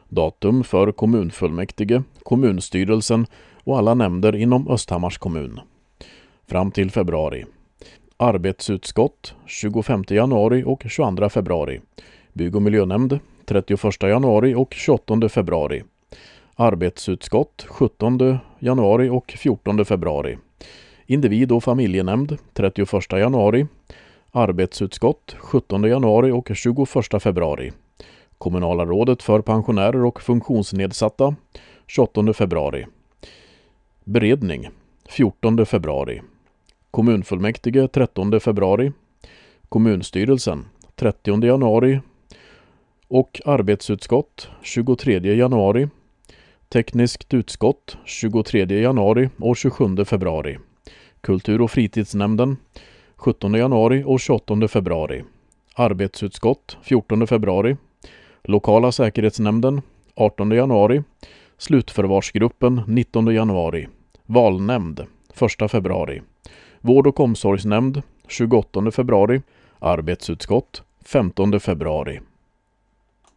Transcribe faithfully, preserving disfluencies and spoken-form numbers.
Datum för kommunfullmäktige, kommunstyrelsen och alla nämnder inom Östhammars kommun. Fram till februari. Arbetsutskott tjugofemte januari och tjugoandra februari. Bygg- och miljönämnd trettioförsta januari och tjugoåttonde februari. Arbetsutskott sjuttonde januari och fjortonde februari. Individ- och familjenämnd trettioförsta januari. Arbetsutskott sjuttonde januari och tjugoförsta februari. Kommunala rådet för pensionärer och funktionsnedsatta tjugoåttonde februari. Beredning fjortonde februari. Kommunfullmäktige trettonde februari. Kommunstyrelsen trettionde januari och arbetsutskott tjugotredje januari. Tekniskt utskott tjugotredje januari och tjugosjunde februari. Kultur- och fritidsnämnden sjuttonde januari och tjugoåttonde februari. Arbetsutskott fjortonde februari. Lokala säkerhetsnämnden artonde januari. Slutförvarsgruppen nittonde januari. Valnämnd första februari. Vård- och omsorgsnämnd tjugoåttonde februari. Arbetsutskott femtonde februari.